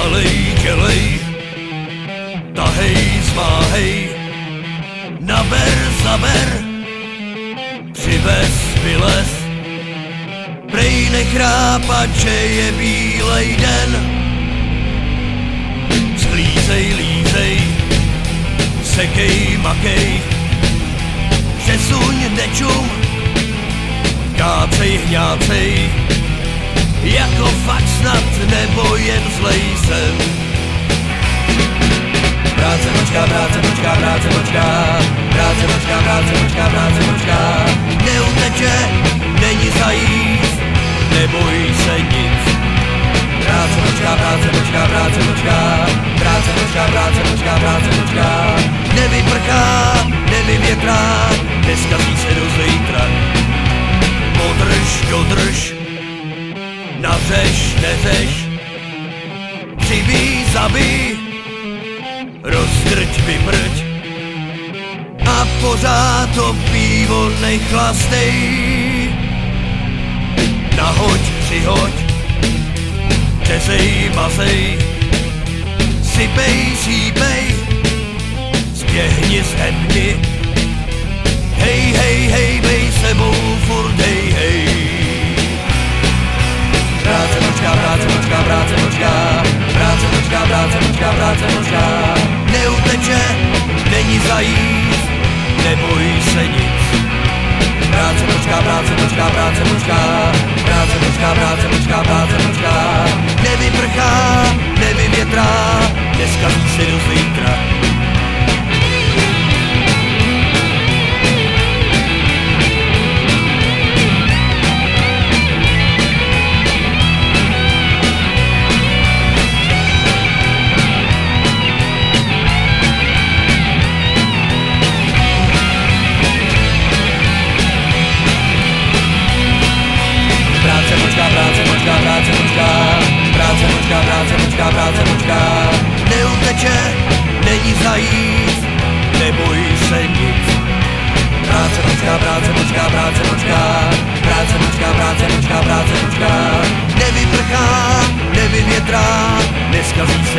Halej, dělej, tahej, zmáhej, naber, zaber, přivez, vylez, prej nechrápat, že je bílej den. Sklízej, lízej, sekej, makej, přesuň, nečum, kácej, hňácej, jako fakt snad, nebo jen zlej sen. Práce počká, práce počká, práce počká, práce počká, práce počká, práce počká. Neuteče, není zajíst, neboj se nic. Práce počká, práce počká, práce počká, práce počká, práce počká, práce počká. Nevyprchá, nevyvětrá, neskazí se do zítra. Podrž, dodrž, nařeš, neřeš, přibij, zabij, rozdrť, vybrď a pořád to pivo nechlastej. Nahoď, přihoď, řezej, mazej, sypej, sípej, zběhni, zhebni. Hej, hej, hej, bej sebou furt, hej, hej. Práce počká, práce počká, práce počká, práce počká, práce počká, práce počká. Neuteče, není zajíst, neboj se nic. Práce počká, práce počká, práce počká, práce počká, práce počká, práce počká. Nevyprchá, nevyvětrá, neskazí se do zítra. Práce počká, práce počká, práce počká, práce počká. Neuteče, není zajíst, neboj se nic. Práce počká, práce počká, práce počká, práce počká, práce počká, práce počká. Nevyprchá, nevyvětrá, neskazí